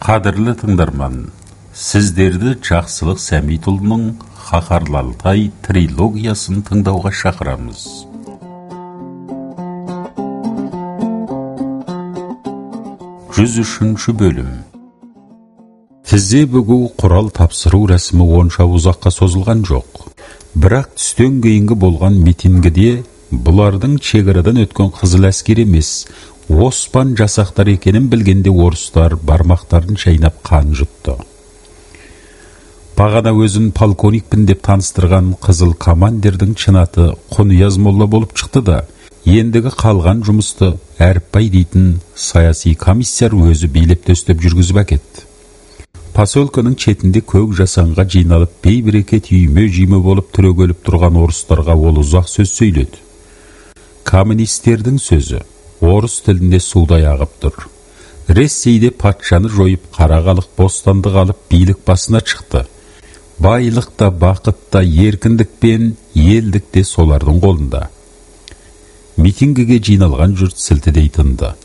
Қадірлі тыңдарман, сіздерді Жақсылық Сәмитұлының Қаһарлы Алтай трилогиясын тыңдауға шақырамыз. Жүз үшінші бөлім. Тізе бүгу құрал тапсыру рәсімі онша ұзаққа созылған жоқ. Бірақ түстен кейінгі болған митингіде бұлардың шекарадан өткен қызыл әскер емес, оспан жасақтар екенін білгенде орыстар бармақтарын шайнап қан жұтты. Бағана өзін полковникпін деп таныстырған қызыл командирдің чынаты Құнияз молла болып шықты да, ендігі қалған жұмысты Әріпбай дейтін саяси комиссар өзі билеп төстеп жүргізіп әкетті. Поселкенің четінде көк жасанға жиналып бей-берекет үйме-жүйме болып түрегеліп тұрған орыстарға ол ұзақ сөз сөйледі. Коммунистердің сөзі орыс тілінде судай ағып тұр. Ресейде патшаны жойып, қарағалық бостандық алып билік басына шықты. Байлық та, бақыт та, еркіндік пен елдік те солардың қолында. Митингіге жиналған жұрт сілтідей тынды.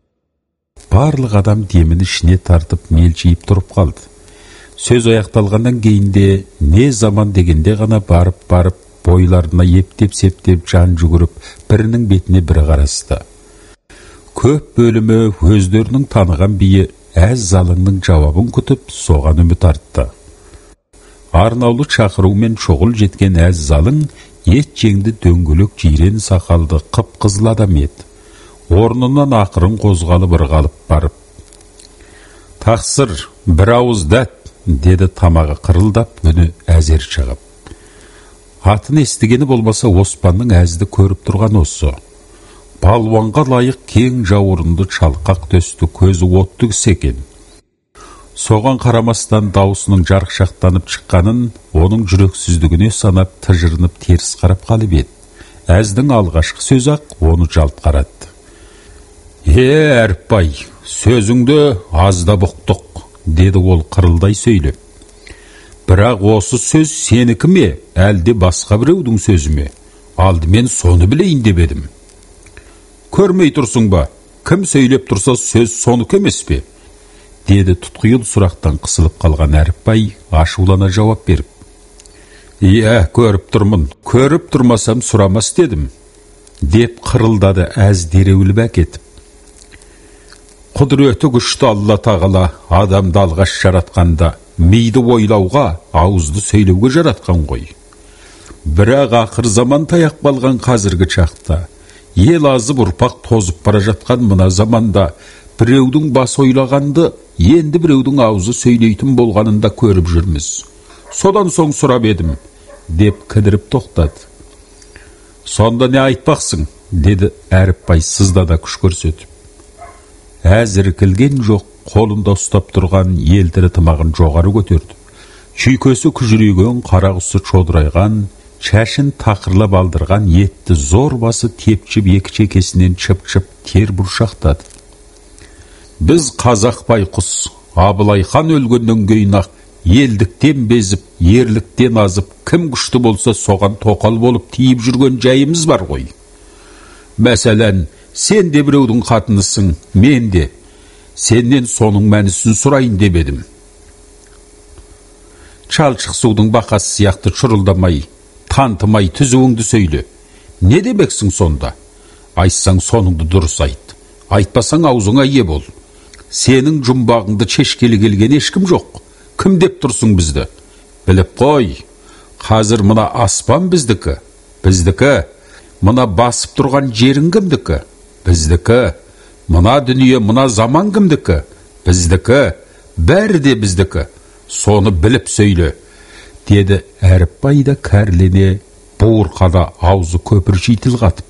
Барлық адам демін ішіне тартып мелшиіп тұрып қалды. Сөз аяқталғаннан кейінде не заман дегенде ғана барып бойларына ептеп-септеп жан жүгіріп, бірінің бетіне бірі қарасты. Көп бөлімі өздерінің таныған биі әз залыңның жауабын күтіп, соған үміт артты. Арнаулы шақырумен шоғыл жеткен әз залың ет жеңді дөңгелек жирен сақалды қып-қызыл адам еді. Орнынан ақырын қозғалып ырғалып барып, «Тақсыр, бір ауыз дәт», деді тамағы қырылдап, үні әзер шығып. Атын естігені болмаса Оспанның әзді көріп тұрған осы. Балуанға лайық кең жауырынды шалқақ төсті көзі отты кісі екен. Соған қарамастан даусының жарқшақтанып шыққанын, оның жүрексіздігіне санап тыжырынып теріс қарап қалып еді. Әздің алғашқы сөз ақ оны жалт қаратты. Әріпбай, сөзіңді азда бұқтық, деді ол қырылдай сөйлеп. Бірақ осы сөз сенікі ме, әлде басқа біреудің сөзі ме? Алдымен соны білейін деп едім. Көрмей тұрсың ба? Кім сөйлеп тұрса сөз соныкі емес пе? Деді тұтқиыл сұрақтан қысылып қалған Әріпбай ашулана жауап беріп. Иә, көріп тұрмын. Көріп тұрмасам сұрамас дедім, деп қырылдады әз дереуліп әкетіп. Құдіреті күшті Алла тағала адамды алғаш жаратқанда миды ойлауға, ауызды сөйлеуге жаратқан ғой. Бірақ ақыр заман таяқ балған қазіргі шақта, ел азып ұрпақ тозып бара жатқан мына заманда біреудің бас ойлағанды, енді біреудің аузы сөйлейтін болғанында көріп жүрміз. Содан соң сұрап едім, деп кідіріп тоқтады. Сонда не айтпақсың, деді Әріпбай сыздада күш көрсетіп. Әзір кілген жоқ, қолында ұстап тұрған елтірі тымағын жоғары көтерді. Шүйкесі күжірейген, қарағысы чодырайған, шашын тақырлап алдырған етті зор басы тепчіп екі шекесінен чып-чып тер бұршақтады. Біз қазақ байқұс, Абылай хан өлгеннен кейін ақ елдіктен безіп, ерліктен азып, кім күшті болса соған тоқал болып тиіп жүрген жайымыз бар ғой. Мәселен, сен де біреудің қатынысың, мен де. Сеннен соның мәнісін сұрайын деп едім. Шалшық судың бақасы сияқты шұрылдамай, тантымай түзуіңді сөйле. Не демексің сонда? Айтсаң соныңды дұрыс айт. Айтпасаң аузыңа ие бол. Сенің жұмбағыңды шешкелі келген ешкім жоқ. Кім деп тұрсың бізді? Біліп қой, қазір мына аспан біздікі. Біздікі. Мына басып тұрған жерің кімдікі? Біздікі. Мына дүние, мына заман кімдікі? Біздікі. Бәрі де біздікі. Соны біліп сөйле, деді Әріпбай да кәрлене, буырқада аузы көпірши тіл қатып.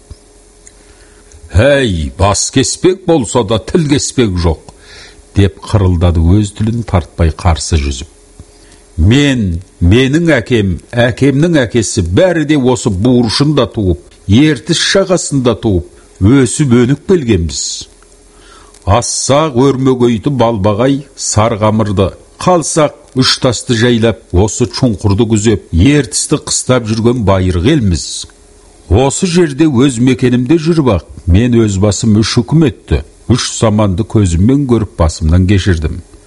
Әй, бас кеспек болса да тіл кеспек жоқ, деп қырылдады өз тілін тартпай қарсы жүзіп. Менің әкем, әкемнің әкесі бәрі де осы буыршында туып, ертіс шағасында туып, өсіп өніп келгенбіз. Ассақ өрмөгөйті балбағай сарғамырды, қалсақ үш тасты жайлап, осы чұңқырды күзеп, ертісті қыстап жүрген байырғы елміз. Осы жерде өз мекенімде жүріп ақ, мен өз басым үш үкіметті, үш заманды көзіммен көріп басымнан кешірдім.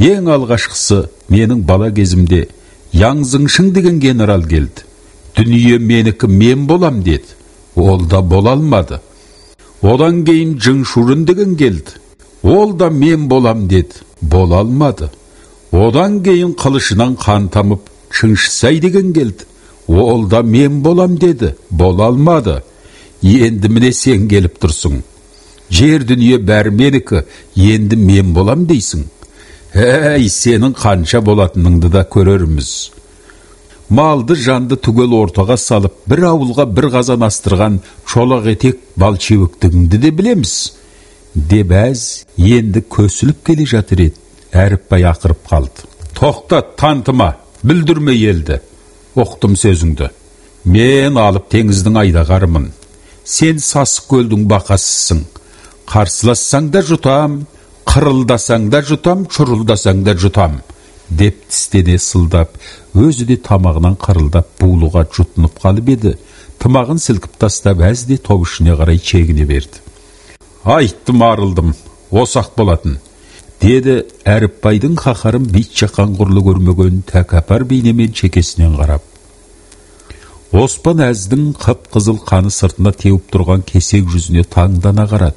Ең алғашқысы менің бала кезімде Яңзыңшың деген генерал келді. Дүние менікі, мен болам деді. Ол да бола алмады. Одан кейін Жыңшурын деген келді. Ол да мен болам деді. Бола алмады. Одан кейін қылышынан қан тамып Шыңшысай деген келді. Ол да мен болам деді. Бола алмады. Енді міне сен келіп тұрсың. Жер дүние бәрі менікі, енді мен болам дейсің. Әй, сенің қанша болатыныңды да көрерміз. Малды жанды түгел ортаға салып, бір ауылға бір қазан астырған шолақ етек балчевіктігіңді де білеміз. Деп әз енді көсіліп келе жатыр еді. Әріпбай ақырып қалды. Тоқтат, тантыма, бүлдірме елді. Оқтым сөзіңді. Мен алып теңіздің айдағарымын. Сен Сасық көлдің бақасысың. Қарсылассаң да жұтам, қырылдасаң да жұтам, шұрылдасаң да жұтам. Деп тістене сылдап, өзі де тамағынан қырылдап бұлыға жұтынып қалып еді. Тымағын сілкіп тастап, әзде топ ішіне қарай чегіне берді. Айттым, арылдым, осақ болатын. Деді Әріпбайдың қақарын бит жаққан құрлы көрмеген тәкапар бейнемен шекесінен қарап. Оспан әздің қып-қызыл қаны сыртына теуіп тұрған кесек жүзіне таңдана қарады.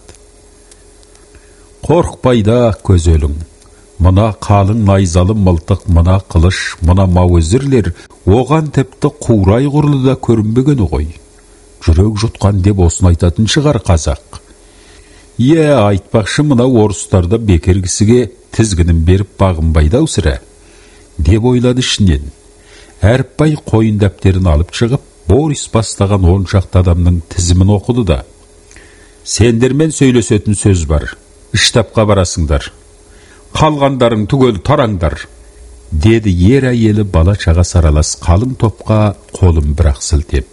Қорықпайда көзелің. Мына қалың найзалы мылтық, мына қылыш, мына мауызірлер оған тіпті қурай құрлы да көрінбегені ғой. Жүрек жұтқан деп осын айтатын шығар қазақ. Айтпақшы, мына орыстарда бекер кісіге тізгінін беріп бағынбайды сірә, деп ойлады ішінен. Әріпбай қойын дәптерін алып шығып, Борис бастаған 10 шақты адамның тізімін оқыды да. Сендермен сөйлесетін сөз бар. Штабқа барасыңдар. Қалғандарың түгел тараңдар. Деді ер әйелі бала шаға саралас қалың топқа қолын бірақ сілтеп.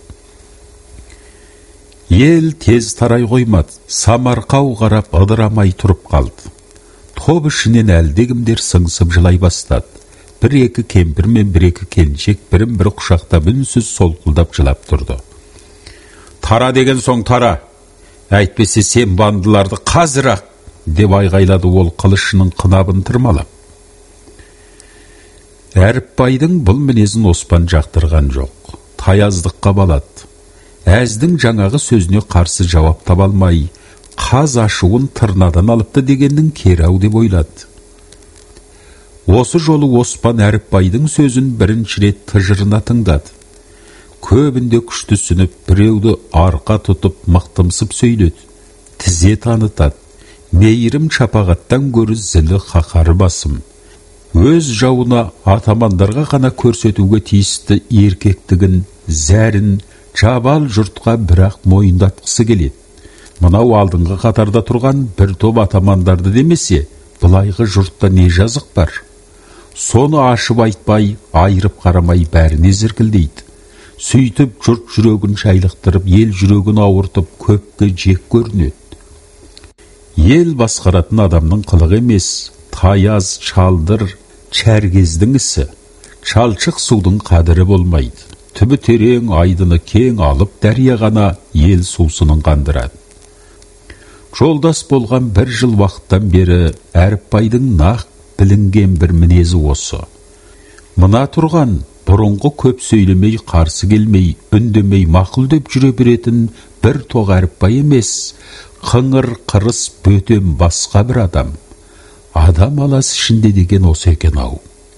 Ел тез тарай қоймады. Самарқау қарап ыдырамай тұрып қалды. Топ ішінен әлдегімдер сыңсып жылай бастады. Бір-екі кемпір мен бір-екі келіншек бірін-бір құшақтап үнсіз солқылдап жылап тұрды. Тара деген соң тара. Әйтпесе сен бандыларды қазір-ақ, деп айғайлады ол қылышының қынабын тырмалап. Әріпбайдың бұл мінезін Оспан жақтырған жоқ. Таяздыққа балады. Әздің жаңағы сөзіне қарсы жауап таба алмай, қаз ашуын тырнадан алыпты дегеннің керау деп ойлады. Осы жолы Оспан Әріпбайдың сөзін бірінші рет тыжырына тыңдады. Көбінде күштісініп, біреуді арқа тұтып мықтымсып сөйледі. Тізе танытады. Мейірім шапағаттан көрі зілі қақары басым. Өз жауына атамандарға ғана көрсетуге тиісті еркектігін, зәрін, жабал жұртқа бірақ мойындатқысы келеді. Мынау алдыңғы қатарда тұрған бір топ атамандарды демесе, бұлайғы жұртта не жазық бар? Соны ашып айтпай, айырып қарамай бәріне зіркілдейді. Сөйтіп жұрт жүрегін шайлықтырып, ел жүрегін ауыртып, көпке жек көрінеді. Ел басқаратын адамның қылығы емес, таяз, шалдыр, чәргездің ісі. Шалшық судың қадірі болмайды. Түбі терең, айдыны кең алып, дәрия ғана ел сусынын қандырады. Жолдас болған 1 жыл уақыттан бері Әріпбайдың нақ білінген бір мінезі осы. Мына тұрған бұрынғы көп сөйлемей, қарсы келмей, үндемей, мақұл деп жүре беретін бір тоқ Әріпбай емес, қыңыр, қырыс, бөтен басқа бір адам. Адам алас ішінде деген осы екен ау.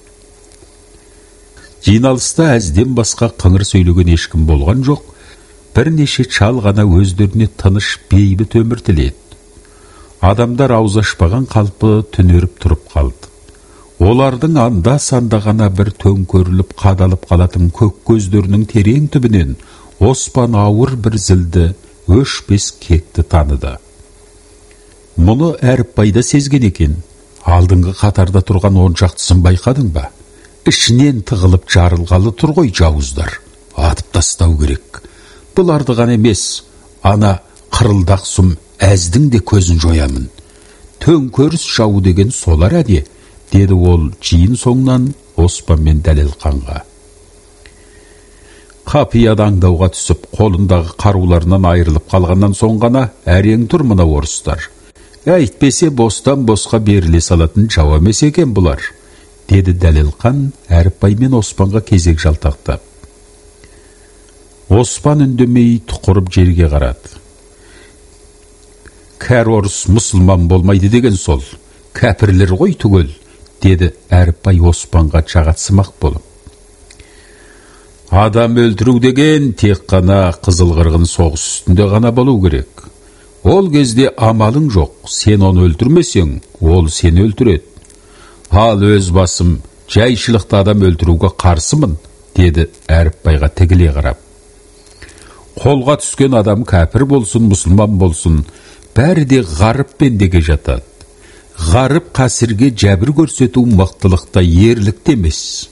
Жиналыста әзден басқа қыңыр сөйлеген ешкім болған жоқ. Бірнеше шал ғана өздеріне тыныш бейбіт өмір тіледі. Адамдар ауыз ашпаған қалпы түнеріп тұрып қалды. Олардың анда-санда ғана бір төңкеріліп қадалып қалатын көк көздерінің терең түбінен Оспан ауыр бір зілді, өшпес кекті таныды. Мұны Әріпбайда сезген екен. Алдыңғы қатарда тұрған 10 шақтысын байқадың ба? Ішінен тығылып жарылғалы тұр ғой жауыздар. Атып тастау керек. Бұларды ғана емес, ана қырылдақ сұм әздің де көзін жоямын. Төңкеріс жау деген солар әде, деді ол жиын соңынан Оспан мен Дәлелқанға. Қапияда аңдауға түсіп, қолындағы қаруларынан айырылып қалғаннан соң ғана әрең тұр мына орыстар. Әйтпесе бостан босқа беріле салатын жау емес екен бұлар. деді Дәлелқан Әріпбай мен Оспанға кезек жалтақтап. Оспан үндемей тұқырып жерге қарады. Кәр орыс мұсылман болмайды деген сол, кәпірлер ғой түгел, деді Әріпбай Оспанға жағатсымақ болып. Адам өлтіру деген тек қана қызыл қырғын соғыс үстінде ғана болу керек. Ол кезде амалың жоқ, сен оны өлтірмесең, ол сені өлтіреді. Ал өз басым жайшылықта адам өлтіруге қарсымын, деді Әріпбайға тігіле қарап. Қолға түскен адам кәпір болсын, мұсылман болсын, бәрі де ғарып пендеге жатады. Ғарып қасірге жәбір көрсету мықтылықта, ерлікте емес.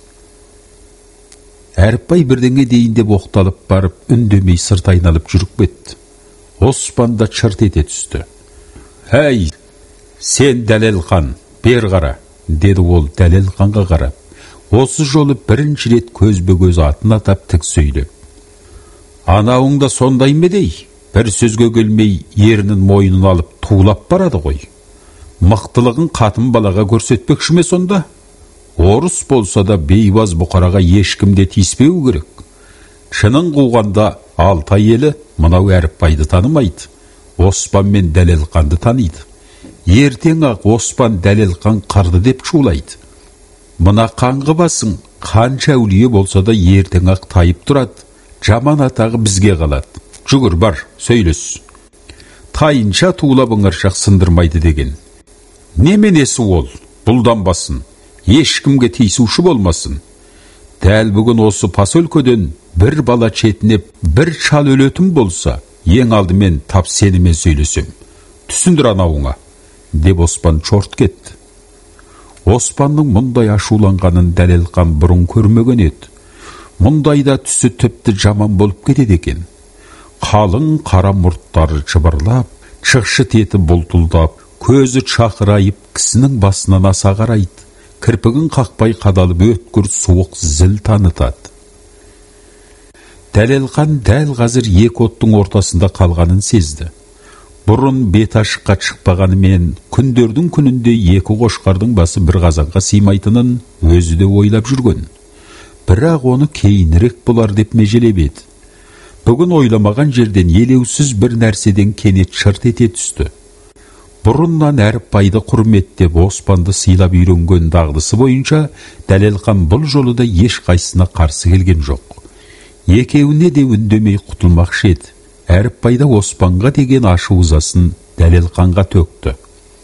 Әріпбай бірдеңе дейін деп оқталып барып, үндемей сырт айналып жүріп кетті. Оспан да чырт ете түсті. Әй, сен Дәлелқан, бер қара, деді ол Дәлелқанға қарап. Осы жолы бірінші рет көзбе-көз атын атап тік сөйлеп. Анауың да сондай ме дей? Бір сөзге келмей ерінің мойнын алып тулап барады ғой. Мықтылығын қатын балаға көрсетпекші ме сонда? Орыс болса да бейбаз бұқараға ешкімде тиіспеу керек. Шынын қуғанда Алтай елі мынау Әріпбайды танымайды. Оспан мен Дәлелқанды таниды. Ертең ақ Оспан Дәлелқан қырды деп шулайды. Мына қаңғы басың қанша әулие болса да ертең ақ тайып тұрады. Жаман атағы бізге қалады. Жүгір бар, сөйлес. Тайынша туылап ыңыршақ сындырмайды деген. Неменесі ол? Бұлданбасын. Ешкімге тиісуші болмасын. Дәл бүгін осы поселкеден бір бала четінеп, бір шал өлетін болса, ең алдымен тап сенімен сөйлесем. Түсіндір анауыңа, деп Оспан чорт кетті. Оспанның мұндай ашуланғанын Дәлелқан бұрын көрмеген еді. Мұндайда түсі тіпті жаман болып кетеді екен. Қалың қара мұрттары жыбырлап, шықшы теті бұлтылдап, көзі шақырайып, кісінің басынан аса қарайды. Кірпігін қақпай қадалып өткір суық зіл танытады. Дәлелқан дәл қазір екі оттың ортасында қалғанын сезді. Бұрын бет ашыққа шықпағанымен, күндердің күнінде екі қошқардың басы бір қазанға сыймайтынын өзі де ойлап жүрген. Бірақ оны кейінірек болар деп межелеп еді. Бүгін ойламаған жерден елеусіз бір нәрседен кенет шырт ете түсті. Бұрыннан Әріпбайды құрметтеп Оспанды сыйлап үйренген дағдысы бойынша Дәлелқан бұл жолы да ешқайсысына қарсы келген жоқ. Екеуіне де үндемей құтылмақшы еді. Әріпбайда Оспанға деген ашу ызасын Дәлелқанға төкті.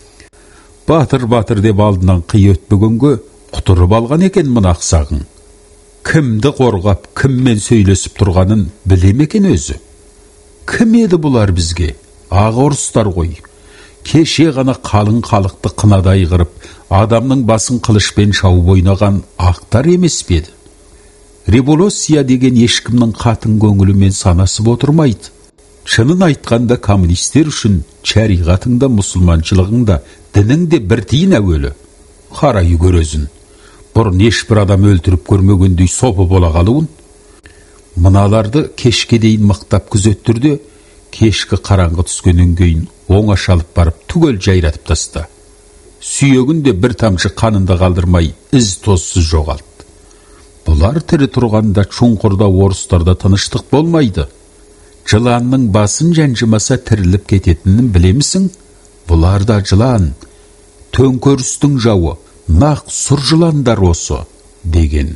Батыр деп алдынан қи өтпегенге құтырып алған екен мына ақсағың. Кімді қорғап, кіммен сөйлесіп тұрғанын білем екен өзі. Кім еді бұлар бізге? Ақ орыстар ғой. Кеше ғана қалың халықты қынадай қырып, адамның басын қылышпен шауып ойнаған ақтар емес пе еді? Революция деген ешкімнің қатын көңілімен санасып отырмайды. Шынын айтқанда коммунистер үшін шариғатыңда, мұсылманшылығыңда, дініңде бір тиын әуелі. Қарай көрезін. Бұрын ешбір адам өлтіріп көрмегендей сопы бола қалуын. Мыналарды кешке дейін мықтап күзеттірді, кешкі қараңғы түскеннен кейін оңашалып барып түгел жайратып таста. Сүйегінде бір тамшы қанында қалдырмай із тозсыз жоғалды. Бұлар тірі тұрғанда Шұңқырда орыстарда тыныштық болмайды. Жыланның басын жанжымаса тіріліп кететінін білемісің? Бұлар да жылан, төңкерістің жауы, нақ сұр жыландар осы, деген.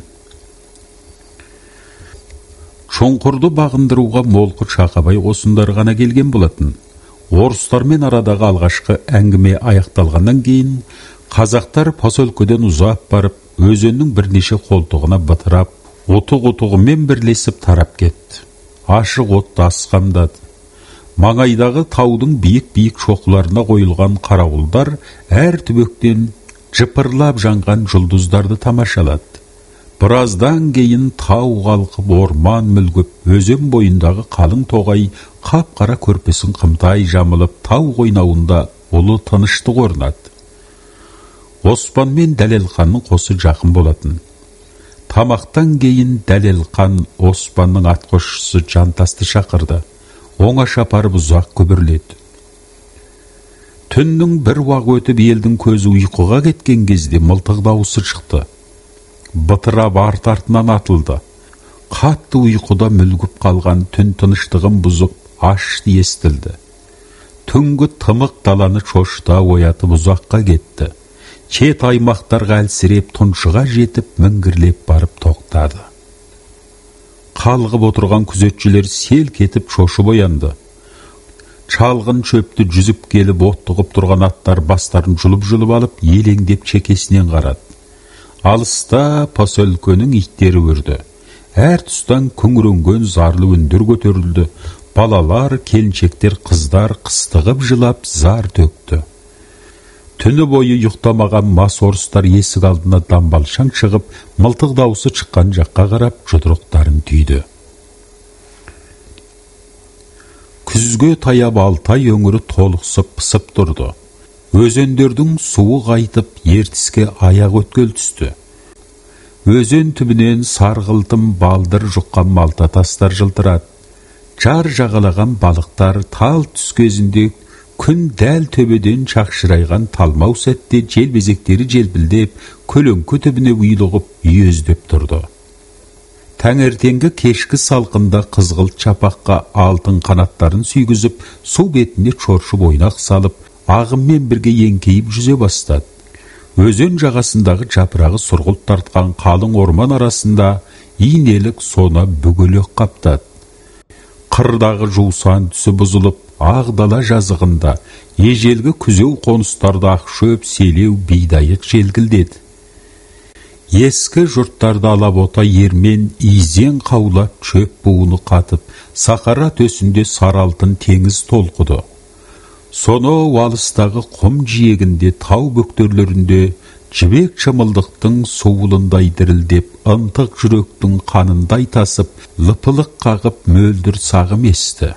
Шұңқырды бағындыруға молқы Шақабай осындар ғана келген болатын. Орыстармен арадағы алғашқы әңгіме аяқталғаннан кейін, қазақтар поселкеден ұзап барып, өзеннің бірнеше қолтығына бытырап, отық-отығымен бірлесіп тарап кетті. Ашық отты асқамдады. Маңайдағы таудың биік-биік шоқыларына қойылған қарауылдар әр түбектен жыпырлап жанған жұлдыздарды тамашалады. Біраздан кейін тау қалқып, орман мүлгіп, өзен бойындағы қалың тоғай қап-қара көрпесін қымтай жамылып, тау қойнауында ұлы тыныштық орнады. Оспан мен Дәлелқанның қосы жақын болатын. Тамақтан кейін Дәлелқан Оспанның атқосшысы Жантасты шақырды. Оңаша апарып ұзақ күбірледі. Түннің бір уақ өтіп елдің көзі ұйқыға кеткен кезде мылтық дауысы шықты. бытырап арт артынан атылды. Қатты ұйқыда мүлгіп қалған түн тыныштығын бұзып, ашты естілді. Түнгі тымық даланы шошыта оятып ұзаққа кетті. Чет аймақтарға әлсіреп, тұншыға жетіп, мінгірлеп барып тоқтады. Қалғып отырған күзетшілер селк етіп шошып оянды. Шалғын шөпті жүзіп келіп, оттығып тұрған аттар бастарын жұлып-жұлып алып, елеңдеп чекесінен қарады. Алыста поселкенің иттері өрді. Әр тұстан күңіренген зарлы үндер көтерілді. Балалар, келіншектер, қыздар қыстығып жылап зар төкті. Түні бойы ұйықтамаған мас орыстар есік алдына дамбалшаң шығып, мылтық дауысы шыққан жаққа қарап, жұдырықтарын түйді. Күзге таяп Алтай өңірі толықсып пысып тұрды. Өзендердің суы қайтып, ертіске аяқ өткел түсті. Өзен түбінен сарғылтым балдыр жұққан малта тастар жылтырады. Жар жағалаған балықтар тал түс кезінде күн дәл төбеден шақшырайған талмау сәтте желбезектері желбілдеп, көлеңке түбіне ұйлығып, үйездеп тұрды. Таңертеңгі кешкі салқында қызғылт шапаққа алтын қанаттарын сүйгізіп, су бетіне шоршып ойнақ салып, ағыммен бірге еңкейіп жүзе бастады. Өзен жағасындағы жапырағы сұрғылт тартқан қалың орман арасында инелік сона бүгілек қаптады. Қырдағы жусан түсі бұзылып, ақ дала жазығында ежелгі күзеу қоныстарда ақшөп, селеу, бидайық желгілдеді. Ескі жұрттарда алабота ермен изен қаулап, шөп буыны қатып, сахара төсінде саралтын теңіз толқыды. Соны алыстағы құм жиегінде, тау бөктерлерінде жібек шымылдықтың суылындай дірілдеп, ынтық жүректің қанындай тасып, лыпылық қағып мөлдір сағым есті.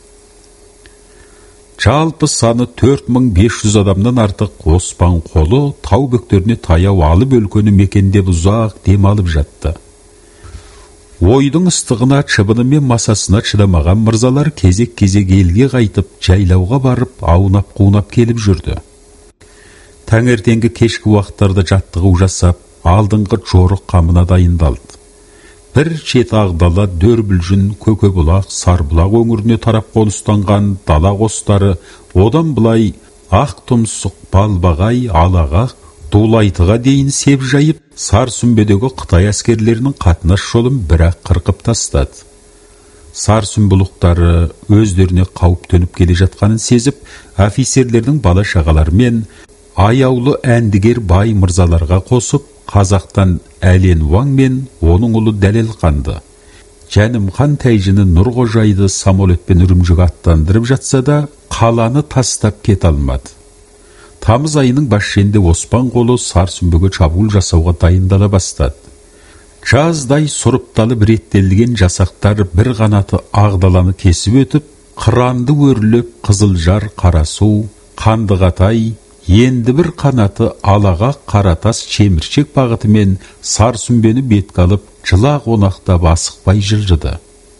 Жалпы саны 4500 адамнан артық Оспан қолы тау бөктеріне таяу алып өлкені мекендеп ұзақ демалып жатты. Ойдың ыстығына, шыбыны мен масасына шыдамаған мырзалар кезек-кезек елге қайтып, жайлауға барып, аунап-қунап келіп жүрді. Таңертеңгі кешкі уақыттарда жаттығу жасап, алдыңғы жорық қамына дайындалды. Бір шет ағдала Дөрбілжін, Көкебұлақ, Сарбұлақ өңіріне тарап қоныстанған дала қостары, одан бұлай ақ тұмсық, балбағай, алағақ, Дулайтыға дейін сеп жайып, Сарсүмбедегі Қытай әскерлерінің қатынас жолын бірақ қырқып тастады. Сарсүмбұлықтары өздеріне қауіп төніп келе жатқанын сезіп, офицерлердің бала шағаларымен аяулы әндігер бай мырзаларға қосып, Қазақтан Әлен Ваң мен оның ұлы Дәлелқанды, Жәнімхан Тәйжіні Нұрғожайды самолетпен Үрімжіге аттандырып жатса да, қаланы тастап кет алмады. Тамыз айының басшенде Оспан қолы Сарсүмбеге шабуыл жасауға дайындала бастады. Жаздай сұрыпталып реттелген жасақтар бір қанаты ағдаланы кесіп өтіп, Қыранды өрлеп, Қызылжар, Қарасу, Қандығатай, енді бір қанаты Алағақ, Қаратас, Шеміршек бағытымен Сарсүмбені бетке алып, жыла қонақтап асықпай жылжыды.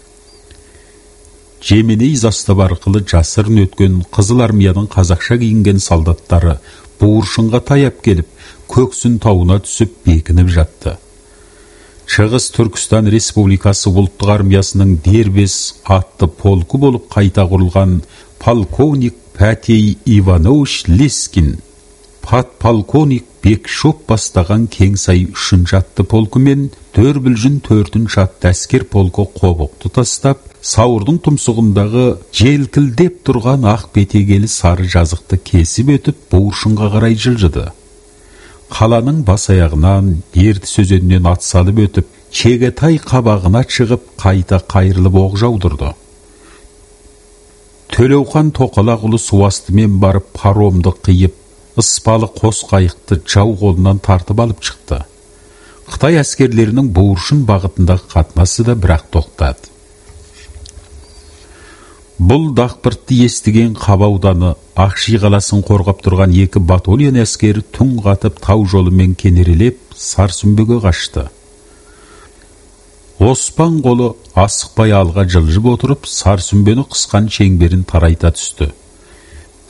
Жеменей застап арқылы жасырын өткен Қызыл армияның қазақша киінген солдаттары Буыршынға таяп келіп, Көксін тауына түсіп бекініп жатты. Шығыс Түркістан Республикасы ұлттық армиясының дербес атты полкі болып қайта құрылған полковник Пәтей Иванович Лескин, подполковник Бекшоп бастаған Кеңсай 3-ші атты полкі мен Дөрбілжін 4-ші атты әскер полкі қобықты тастап, Сауырдың тұмсығындағы желкілдеп тұрған ақ бетегелі сары жазықты кесіп өтіп, Буыршынға қарай жылжыды. Қаланың бас аяғынан, Ертіс өзенінен ат салып өтіп, Чегетай қабағына шығып, қайта қайырылып оқ жаудырды. Төлеухан Тоқалақұлы су астымен барып, паромды қиып, ыспалы қос қайықты жау қолынан тартып алып шықты. Қытай әскерлерінің Буыршын бағытындағы қатынасы да бірақ тоқтады. Бұл дақпыртты естіген Қабауданы Ақши қаласын қорғап тұрған 2 батальон әскері түн қатып тау жолымен кенерелеп Сарсүмбеге қашты. Оспан қолы асықпай алға жылжып отырып, Сарсүмбені қысқан шеңберін тарайта түсті.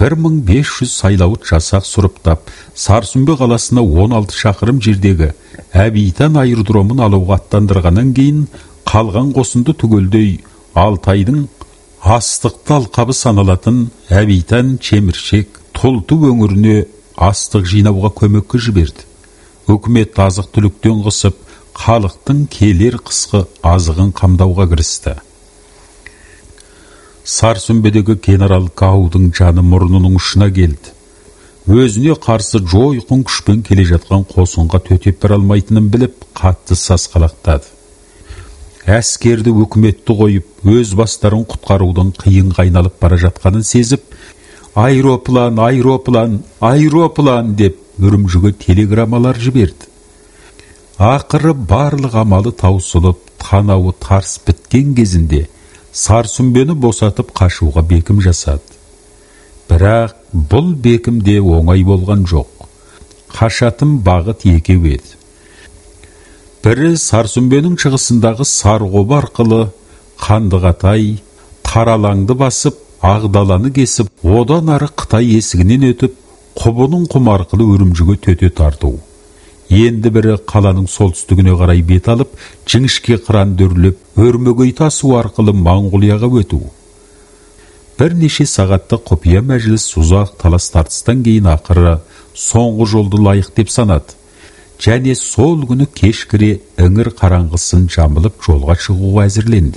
1500 сайлауыт жасақ сұрыптап, Сарсүмбе қаласына 16 шақырым жердегі Әбейтан аэродромын алуға аттандырғаннан кейін қалған қосынды түгелдей Алтайдың астықты алқабы саналатын Әбейтан, Чеміршек, Тұлты өңіріне астық жинауға көмекке жіберді. Үкімет азық түліктен қысып, халықтың келер қысқы азығын қамдауға кірісті. Сарсүмбедегі генерал Гаудың жаны мұрнының ұшына келді. Өзіне қарсы жойқын күшпен келе жатқан қосынға төтеп бере алмайтынын біліп, қатты сасқалақтады. Әскерді үкіметті қойып, өз бастарын құтқарудың қиынға айналып бара жатқанын сезіп, «Аэроплан, аэроплан, аэроплан» деп Үрімжіге телеграммалар жіберді. Ақыры барлық амалы таусылып, танауы тарс біткен кезінде Сарсүмбені босатып қашуға бекім жасады. Бірақ бұл бекімде оңай болған жоқ. Қашатын бағыт екеу еді. Бірі Сарсүмбенің шығысындағы Сарғоба арқылы Қандығатай, Таралаңды басып, Ағдаланы кесіп, одан ары Қытай есігінен өтіп, Құбының құм арқылы Үрімжіге төте тарту. Енді бірі қаланың солтүстігіне қарай бет алып, Жіңішке қыран дөрлеп, Өрмегей тасу арқылы Моңғолияға өту. Бірнеше сағатты құпия мәжіліс ұзақ талас тартыстан кейін ақыры соңғы жолды лайық деп санады. Және сол күні кешкіре іңір қараңғысын жамылып жолға шығуға әзірленді.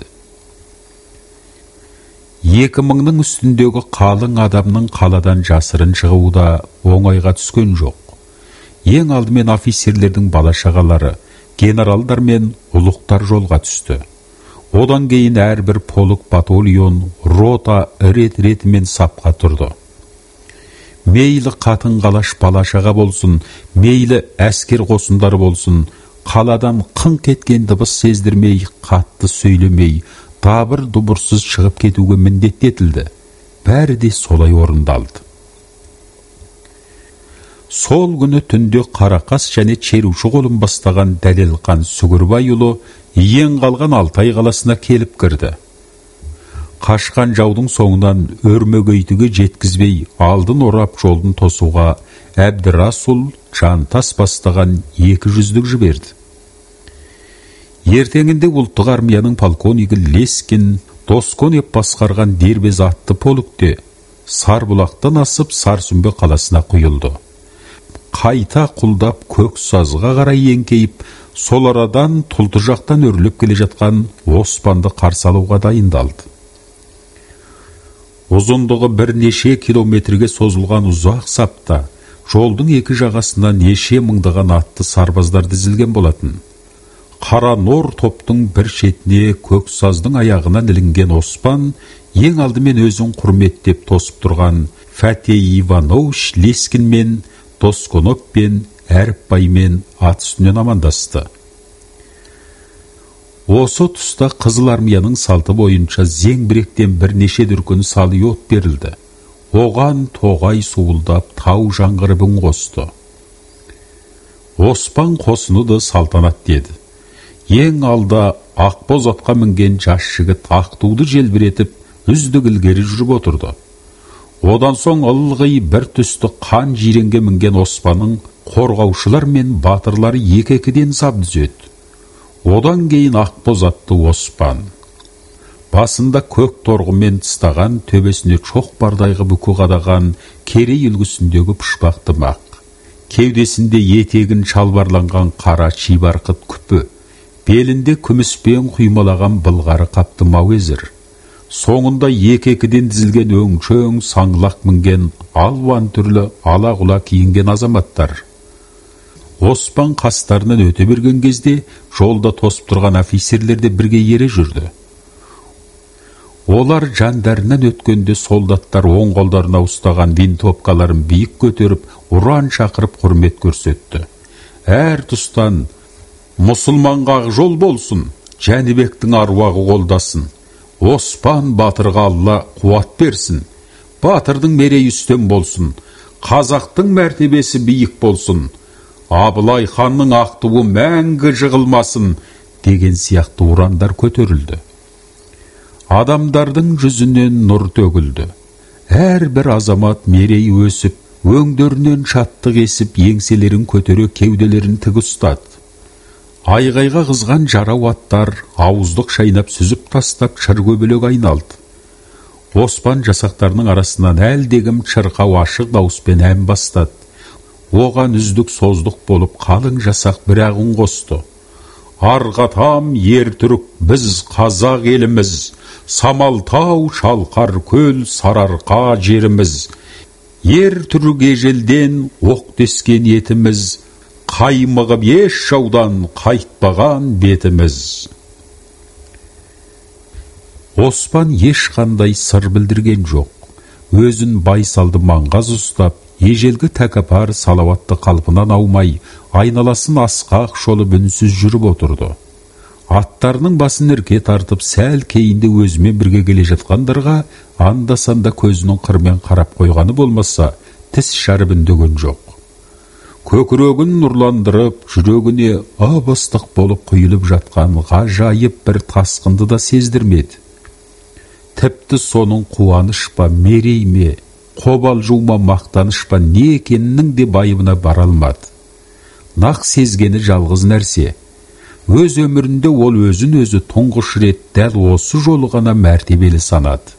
2000-ның үстіндегі қалың адамның қаладан жасырын шығуы да оңайға түскен жоқ. Ең алдымен офицерлердің бала-шағалары, генералдар мен ұлықтар жолға түсті. Одан кейін әрбір полк, батальон, рота рет-ретімен сапқа тұрды. Мейлі қатын-қалаш бала-шаға болсын, мейлі әскер қосындары болсын, қаладан қыңқ еткен дыбыс сездірмей, қатты сөйлемей, дабыр-дұбырсыз шығып кетуге міндеттетілді. Бәрі де солай орындалды. Сол күні түнде Қарақас және Черуші қолын бастаған Дәлелқан Сүгірбайұлы ең қалған Алтай қаласына келіп кірді. Қашқан жаудың соңынан Өрмегейтіге жеткізбей, алдын орап жолдың тосуға Әбдірасул Жантас бастаған 200-дік жіберді. Ертеңінде ұлттық армияның полковнигі Лескин, Досконев басқарған Дербез атты полкте Сарбұлақтан асып Сарсүмбе қаласына құйылды. Қайта құлдап Көксазға қарай еңкейіп, сол арадан Тұлты жақтан өрлеп келе жатқан Оспанды қарсы алуға дайындалды. Ұзындығы бірнеше километрге созылған ұзақ сапта жолдың екі жағасына неше мыңдаған атты сарбаздар дізілген болатын. Қара нор топтың бір шетіне Көксаздың аяғынан ілінген Оспан ең алдымен өзін құрметтеп тосып тұрған Фәтей Иванович Лескинмен, Досконовпен, Әріпбаймен ат үстінен амандасты. Осы тұста Қызыл армияның салты бойынша зеңбіректен бірнеше дүркін салы от берілді. Оған тоғай суылдап тау жаңғырып үн қосты. Оспан қосыны да салтанат деді. Ең алда ақбоз атқа мінген жас жігіт ақтуды желбіретіп, үздік ілгері жүріп отырды. Одан соң ылғи бір түсті қан жиренге мінген Оспанның қорғаушылар мен батырлары екі-екіден сап дүзеді. Одан кейін ақбоз атты Оспан. Басында көк торғымен тыстаған, төбесіне шоқпардайғы бүкі қадаған керей үлгісіндегі пұшпақты мақ. Кеудесінде етегін шалбарланған қара шибарқыт күпі, белінде күміспен құймалаған былғары қапты мауезір. Соңында екі-екіден дізілген өңшөң саңлақ мінген алуан түрлі ала-құла киінген азаматтар. Оспан қастарынан өте берген кезде жолда тосып тұрған офицерлерде бірге ере жүрді. Олар жандарынан өткенде солдаттар оң қолдарына ұстаған винтовкаларын биік көтеріп, ұран шақырып құрмет көрсетті. Әр тұстан «Мұсылманға жол болсын, Жәнібектің аруағы қолдасын, Оспан батырға Алла қуат берсін, батырдың мерейі үстем болсын, қазақтың мәртебесі биік болсын, Абылай ханның ақтуы мәңгі жығылмасын» деген сияқты ұрандар көтерілді. Адамдардың жүзінен нұр төгілді. Әрбір азамат мерейі өсіп, өңдерінен шаттық есіп, еңселерін көтере кеуделерін тік ұстады. Айғайға қызған жарау аттар ауыздық шайнап сүзіп тастап шыргөбелек айналды. Оспан жасақтарының арасынан әлдегім шырқау ашық дауыспен ән бастады. Оған үздік создық болып қалың жасақ бір ағын қосты. Арғатам ер түрік біз қазақ еліміз, Самалтау шалқар көл сарарқа жеріміз. Ер түрік ежелден оқ тескен етіміз, қаймығып еш жаудан қайтпаған бетіміз. Оспан ешқандай сыр білдірген жоқ. Өзін байсалды маңғаз ұстап, ежелгі тәкапар салауатты қалпынан аумай, айналасын асқақ шолып үнсіз жүріп отырды. Аттарының басын ірке тартып, сәл кейінді өзімен бірге келе жатқандарға анда-санда көзінің қырмен қарап қойғаны болмаса, тіс шарып үндеген жоқ. Көкірегін нұрландырып, жүрегіне ып-ыстық болып құйылып жатқан ғажайып бір тасқынды да сездірмеді. Тіпті соның қуаныш па, мерей ме, қобалжу ма, мақтаныш па, не екенінің де байыбына бара алмады. Нақ сезгені жалғыз нәрсе. Өз өмірінде ол өзін өзі тұңғыш рет дәл осы жолы ғана мәртебелі санады.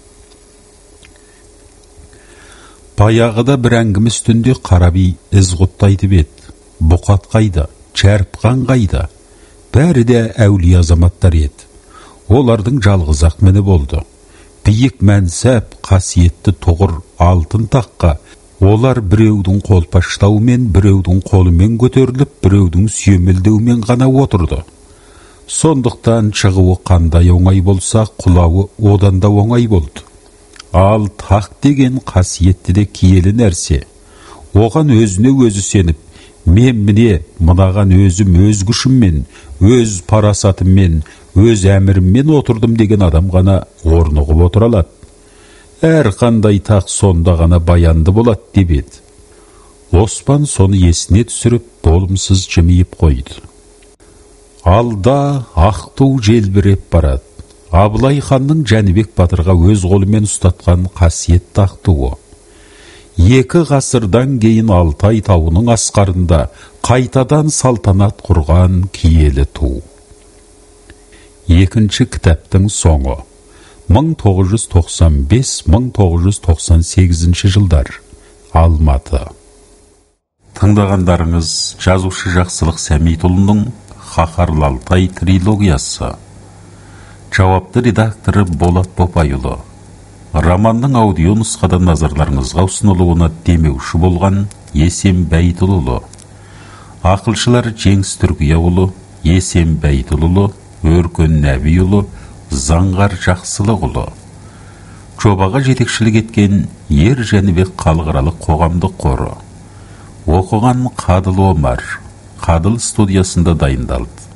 Баяғыда бір әңгіме үстінде Қараби Ізғұтты айтып еді. Бұқат қайда, Шәріпқан қайда? Бәрі де әулие азаматтар еді. Олардың жалғыз ақ міні болды. Биік мәнсәп, қасиетті тұғыр алтын таққа олар біреудің қолпаштауымен, біреудің қолымен көтеріліп, біреудің сүйемелдеуімен ғана отырды. Сондықтан шығуы қандай оңай болса, құлауы одан да оңай болды. Ал тақ деген қасиетті де киелі нәрсе. Оған өзіне өзі сеніп, мен міне мынаған өзім өз күшіммен, өз парасатыммен, өз әміріммен отырдым деген адам ғана орнығып отыра алады. Әр қандай тақ сонда ғана баянды болады деп еді. Оспан соны есіне түсіріп, болымсыз жымиып қойды. Алда ақту желбіреп барады. Абылай ханның Жәнібек батырға өз қолымен ұстатқан қасиетті ақтуы. 2 ғасырдан кейін Алтай тауының асқарында қайтадан салтанат құрған киелі ту. 2-ші кітаптың соңы 1995-1998 жылдар. Алматы. Тыңдағандарыңыз жазушы Жақсылық Сәмитұлының Қаһарлы Алтай трилогиясы. Жауапты редакторы Болат Бопайұлы. Романның аудио нұсқада назарларыңызға ұсынылуына демеуші болған Есен Бәйтұлы. Ақылшылар Жеңіс Түркияұлы, Есен Бәйтұлы, Өркен Нәбиұлы, Заңғар Жақсылықұлы. Жобаға жетекшілік еткен Ер Жәнібек халықаралық қоғамдық қоры. Оқыған Қадыл Омар. Қадыл студиясында дайындалды.